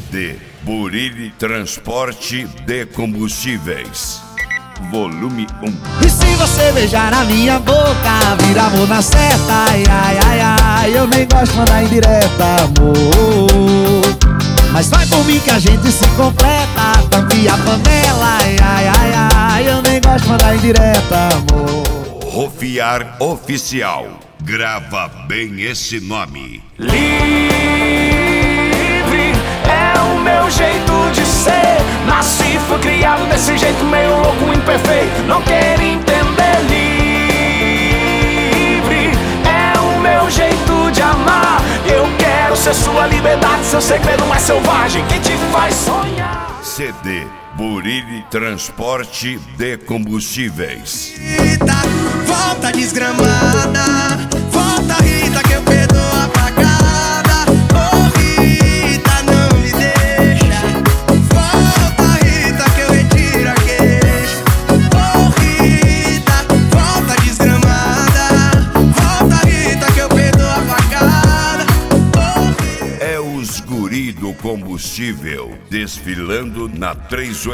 CD Burilli Transporte de Combustíveis, volume 1. E se você beijar na minha boca, vira amor na certa, ai, ai, ai, ai. Eu nem gosto de mandar indireta, amor, mas vai por mim que a gente se completa. Tampe a panela, ai, ai, ai, ai. Eu nem gosto de mandar indireta, amor. Rofiar Oficial, grava bem esse nome. Livre é o meu jeito de ser. Nasci, fui criado desse jeito meio louco, imperfeito. Não quero entender. Livre é o meu jeito de amar. Eu quero ser sua liberdade, seu segredo mais selvagem, quem te faz sonhar. CD Burilli Transporte de Combustíveis. Rita, volta desgramada, volta Rita que eu perdoo a facada. Oh Rita, não me deixa, volta Rita que eu retiro a queixa. Oh Rita, volta desgramada, volta Rita que eu perdoo a facada. Oh Rita. É os guri do combustível desfilando na 386.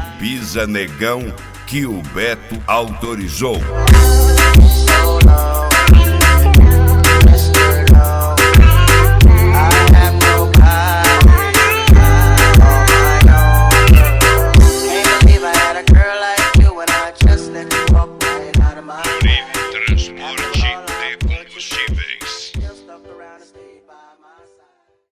Pisa negão que o Beto autorizou.